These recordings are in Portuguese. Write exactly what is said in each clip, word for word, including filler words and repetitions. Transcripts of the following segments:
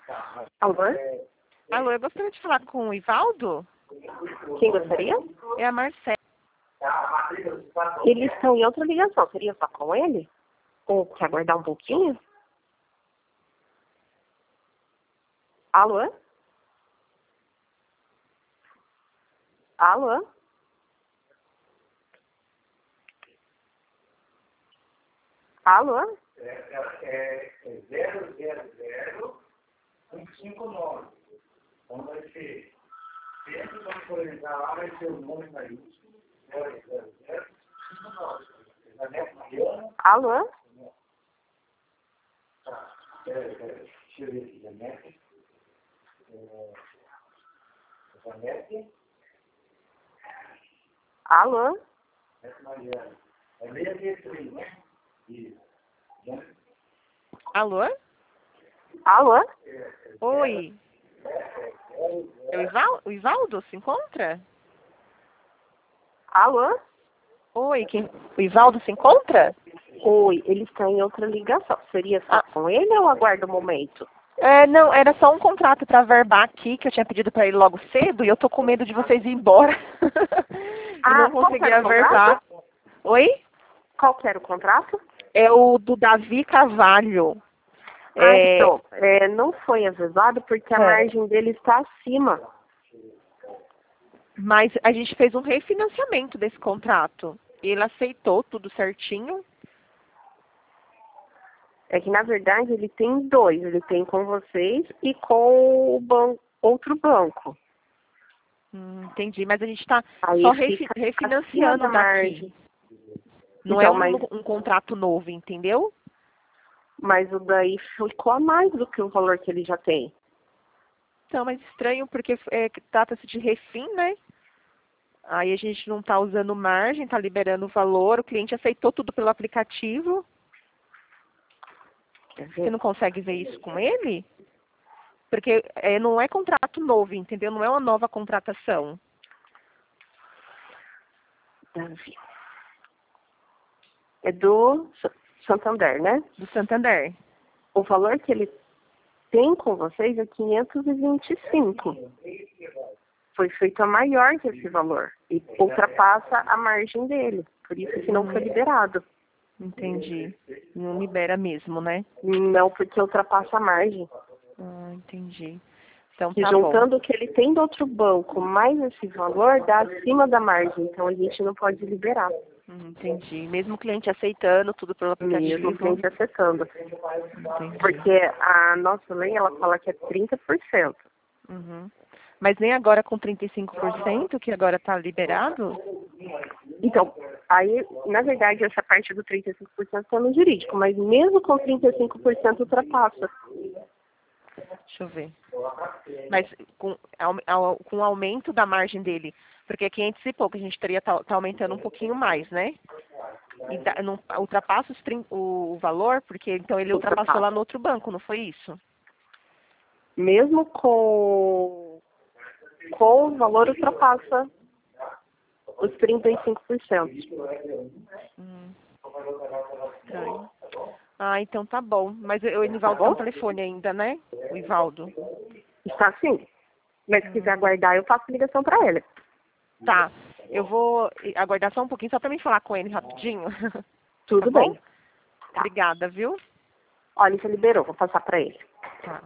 Alô? Alô, eu gostaria de falar com o Ivaldo? Quem gostaria? É a Marcela. Eles estão em outra ligação. Seria só com ele? Ou quer aguardar um pouquinho? Alô? Alô? Alô? É, é, é zero zero zero um cinco nove. Então vai ser, sempre quando for entrar lá, vai ser o nome maiúsculo, zero zero zero um cinco nove. Janete Mariana. Alô? Tá, peraí, peraí. Deixa eu ver aqui, Janete. É, Janete. Alô? Janete Mariana. É seis seis três, né? Isso. Janete. Alô? Alô? Oi. É o, Ival... o Ivaldo se encontra? Alô? Oi, quem... o Ivaldo se encontra? Oi, eles estão em outra ligação. Seria só Ah. com ele ou aguarda um momento? É, não, era só um contrato para verbar aqui, que eu tinha pedido para ele logo cedo, e eu tô com medo de vocês ir embora. e Ah, não qual que conseguir era o verbar. contrato? Oi? Qual que era o contrato? É o do Davi Carvalho. Ah, É... então, é, não foi avisado porque a É. margem dele está acima. Mas a gente fez um refinanciamento desse contrato. Ele aceitou tudo certinho. É que, na verdade, ele tem dois. Ele tem com vocês e com o ban outro banco. Hum, entendi, mas a gente está Aí só refi fica refinanciando acima da daqui. margem. Não Então, é um, mas, um contrato novo, entendeu? mas o daí ficou a mais do que o valor que ele já tem. Então, mas estranho porque é, trata-se de refim, né? Aí a gente não está usando margem, está liberando o valor, o cliente aceitou tudo pelo aplicativo. Você não consegue ver isso com ele? Porque é, não é contrato novo, entendeu? Não é uma nova contratação. Davi. É do Sa- Santander, né? Do Santander. O valor que ele tem com vocês é quinhentos e vinte e cinco. Foi feito a maior que esse valor. E ultrapassa a margem dele. Por isso que não foi liberado. Entendi. Não libera mesmo, né? Não, porque ultrapassa a margem. Ah, entendi. Então E tá bom. juntando o que ele tem do outro banco, mais esse valor, dá acima da margem. Então a gente não pode liberar. Hum, Entendi. Mesmo o cliente aceitando tudo pelo aplicativo. Mesmo o cliente acessando. Entendi. Porque a nossa lei, ela fala que é trinta por cento. Uhum. Mas nem agora com trinta e cinco por cento, que agora está liberado? Então, aí, na verdade, essa parte do trinta e cinco por cento está no jurídico, mas mesmo com trinta e cinco por cento ultrapassa. Deixa eu ver. Mas com, au- au- com o aumento da margem dele, porque é quinhentos e pouco, a gente teria tá, tá aumentando um pouquinho mais, né? E dá- não, ultrapassa os trin- o, o valor, porque então ele ultrapassou Ultrapassa. lá no outro banco, não foi isso? Mesmo com, com o valor, ultrapassa os trinta e cinco por cento. Hum. Estranho. Ah, então tá bom. Mas o Ivaldo tá no telefone ainda, né? O Ivaldo. Está assim. Mas se quiser aguardar, eu faço ligação para ele. Tá. Eu vou aguardar só um pouquinho, só pra mim falar com ele rapidinho. Tudo Tá bom? bem. Tá. Obrigada, viu? Olha, já liberou, vou passar para ele. Tá.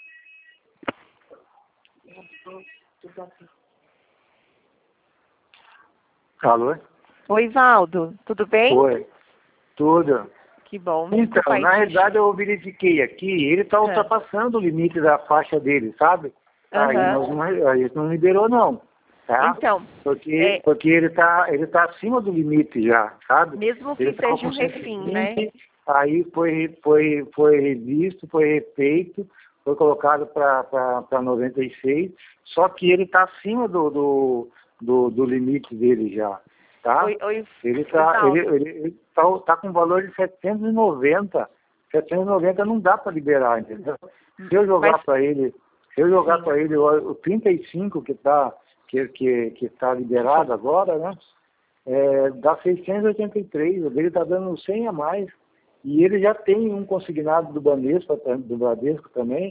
Alô? Oi, Ivaldo. Tudo bem? Oi. Tudo. Que bom. Então, Desculpa aí na te- realidade eu verifiquei aqui, ele está É. ultrapassando o limite da faixa dele, sabe? Aí, Aham. nós não, aí não liberou não, tá? Então, Porque, é- porque ele está ele tá acima do limite já, sabe? mesmo que Ele tava seja um com refim, né? cento e vinte, aí foi, foi, foi revisto, foi refeito, foi colocado para noventa e seis, só que ele está acima do, do, do, do limite dele já, tá? Oi, oi, Ele está Ivaldo. ele, ele, ele tá, tá com valor de setecentos e noventa. setecentos e noventa não dá para liberar, entendeu? Se eu jogar Mas- para ele, se eu jogar Sim. para ele o, o trinta e cinco que está que, que, que tá liberado agora, né? É, dá seiscentos e oitenta e três, o dele está dando cem a mais. E ele já tem um consignado do Banespa, do Bradesco também,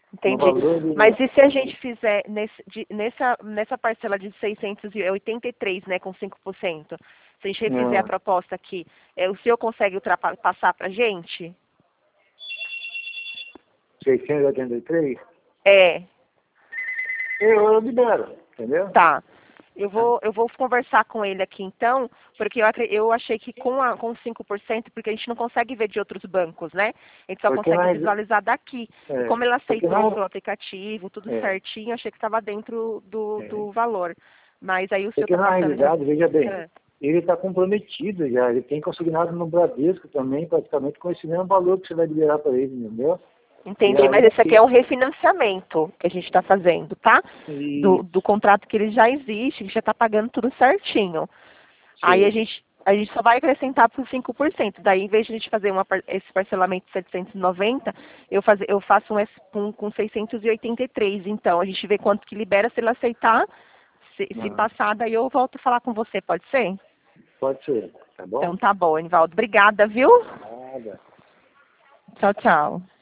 Entendi. valor de- Mas e se a gente fizer nesse, de- nessa, nessa parcela de seiscentos e oitenta e três, né, com cinco por cento? Se a gente refizer Ah. a proposta aqui, é, o senhor consegue ultrapassar para a gente? seiscentos e oitenta e três? É, Eu, eu libero, entendeu? tá. Eu vou, eu vou conversar com ele aqui então, porque eu, acre- eu achei que com, a, com cinco por cento, porque a gente não consegue ver de outros bancos, né? A gente só Porque consegue mais- visualizar daqui. É, E como ele porque aceitou mais- pelo aplicativo, tudo É. certinho, achei que estava dentro do, É. do valor. Mas aí o senhor Porque está na passando... realidade, veja bem, É. ele está comprometido já, ele tem consignado no Bradesco também, praticamente com esse mesmo valor que você vai liberar para ele, entendeu? Entendi, E aí, mas esse aqui que- é um refinanciamento que a gente está fazendo, tá? E- Do, do contrato que ele já existe, que já está pagando tudo certinho. Aí a gente, a gente só vai acrescentar para os cinco por cento. Daí, em vez de a gente fazer uma, par- esse parcelamento de setecentos e noventa, eu, faz, eu faço um S- com, com seiscentos e oitenta e três. Então, a gente vê quanto que libera, se ele aceitar. Se, se Ah. passar, daí eu volto a falar com você, pode ser? Pode ser, tá bom? Então tá bom, Enivaldo. Obrigada, viu? Nada. Tchau, tchau.